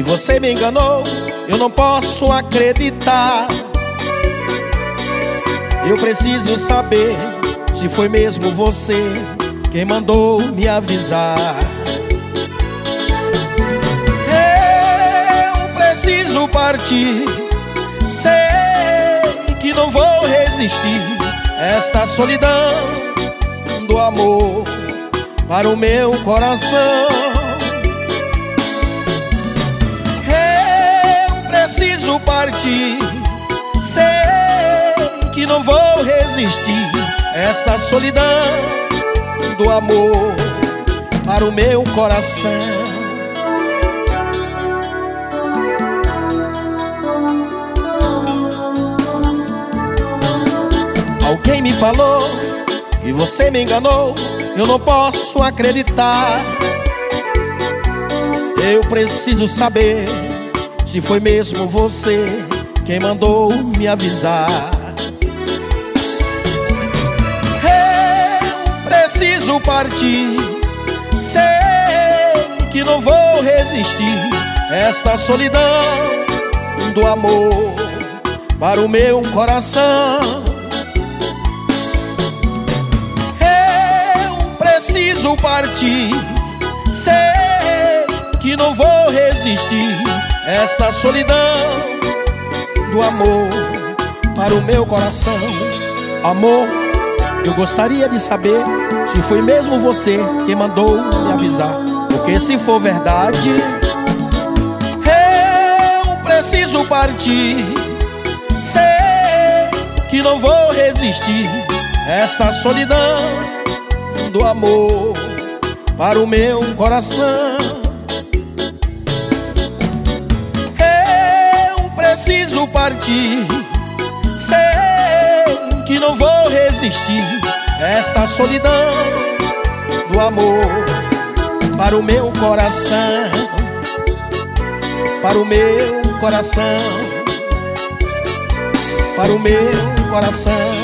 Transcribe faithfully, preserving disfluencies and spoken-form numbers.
que você me enganou, eu não posso acreditar. Eu preciso saber se foi mesmo você quem mandou me avisar. Eu preciso partir, sei que não vou resistir esta solidão do amor para o meu coração. Eu preciso partir, sei que não vou resistir esta solidão do amor para o meu coração. Alguém me falou que você me enganou, eu não posso acreditar. Eu preciso saber se foi mesmo você quem mandou me avisar. Eu preciso partir, sei que não vou resistir esta solidão do amor para o meu coração. Preciso partir, sei que não vou resistir esta solidão do amor para o meu coração. Amor, eu gostaria de saber se foi mesmo você quem mandou me avisar, porque se for verdade, eu preciso partir, sei que não vou resistir esta solidão do amor para o meu coração. Eu preciso partir, sei que não vou resistir esta solidão do amor para o meu coração, para o meu coração, para o meu coração.